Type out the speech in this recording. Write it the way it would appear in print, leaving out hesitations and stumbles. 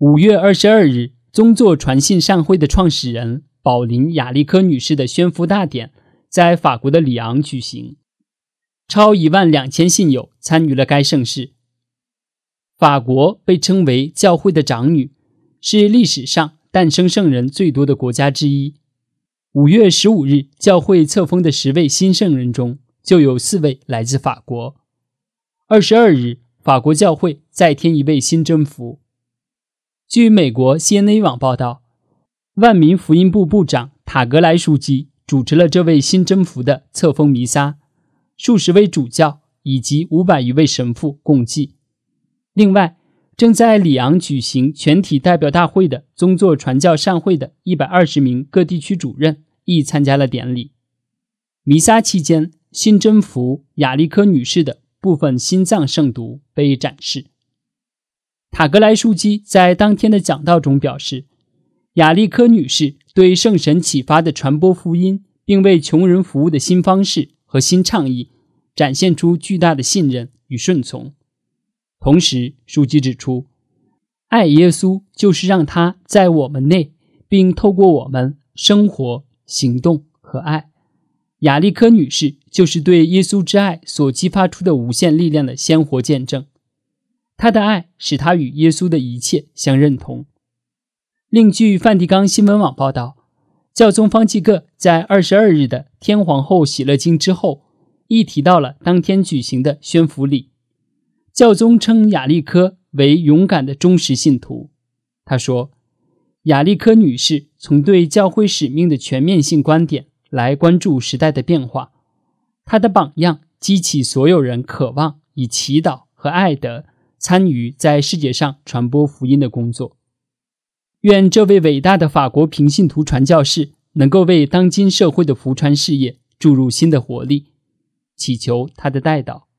5月22日，宗座传信善会的创始人宝琳·雅利科女士的宣福大典在法国的里昂举行，超12000信友参与了该盛事。法国被称为教会的长女，是历史上诞生圣人最多的国家之一。5月15日，教会册封的10位新圣人中，就有4位来自法国。22日，法国教会再添一位新征服。据美国 CNA 网报道，万民福音部部长塔格莱书记主持了这位新征服的册封弥撒，数十位主教以及500余位神父共祭。另外，正在里昂举行全体代表大会的宗座传教善会的120名各地区主任亦参加了典礼。弥撒期间，新征服雅利科女士的部分心脏圣毒被展示。塔格莱书记在当天的讲道中表示，雅利科女士对圣神启发的传播福音并为穷人服务的新方式和新倡议展现出巨大的信任与顺从。同时，书记指出，爱耶稣就是让他在我们内，并透过我们生活、行动和爱。雅利科女士就是对耶稣之爱所激发出的无限力量的鲜活见证。她的爱使她与耶稣的一切相认同。另据梵蒂冈新闻网报道，教宗方济各在22日的天皇后喜乐经之后，亦提到了当天举行的宣福礼。教宗称雅利科为勇敢的忠实信徒。他说，雅利科女士从对教会使命的全面性观点来关注时代的变化，她的榜样激起所有人渴望以祈祷和爱德参与在世界上传播福音的工作。愿这位伟大的法国平信徒传教士能够为当今社会的福传事业注入新的活力，祈求他的代祷。